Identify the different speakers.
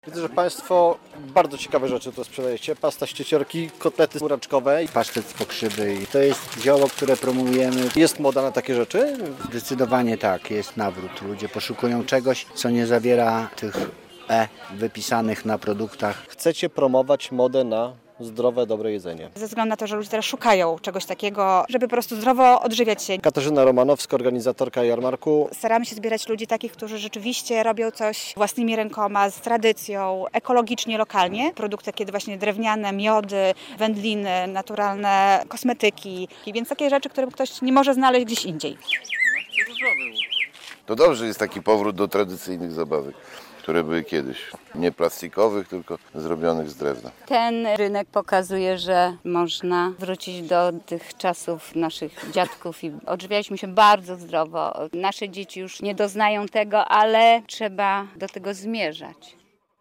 Speaker 1: Widzę, że Państwo bardzo ciekawe rzeczy tu sprzedajecie. Pasta z cieciorki, kotlety buraczkowe.
Speaker 2: Pasztet z pokrzywy. I to jest zioło, które promujemy.
Speaker 1: Jest moda na takie rzeczy?
Speaker 2: Zdecydowanie tak, jest nawrót. Ludzie poszukują czegoś, co nie zawiera tych wypisanych na produktach.
Speaker 1: Chcecie promować modę na zdrowe, dobre jedzenie.
Speaker 3: Ze względu na to, że ludzie teraz szukają czegoś takiego, żeby po prostu zdrowo odżywiać się.
Speaker 1: Katarzyna Romanowska, organizatorka jarmarku.
Speaker 3: Staramy się zbierać ludzi takich, którzy rzeczywiście robią coś własnymi rękoma, z tradycją, ekologicznie, lokalnie. Produkty takie właśnie drewniane, miody, wędliny, naturalne kosmetyki. Więc takie rzeczy, które ktoś nie może znaleźć gdzieś indziej.
Speaker 4: To dobrze jest taki powrót do tradycyjnych zabawek, które były kiedyś. Nie plastikowych, tylko zrobionych z drewna.
Speaker 5: Ten rynek pokazuje, że można wrócić do tych czasów naszych dziadków i odżywialiśmy się bardzo zdrowo. Nasze dzieci już nie doznają tego, ale trzeba do tego zmierzać.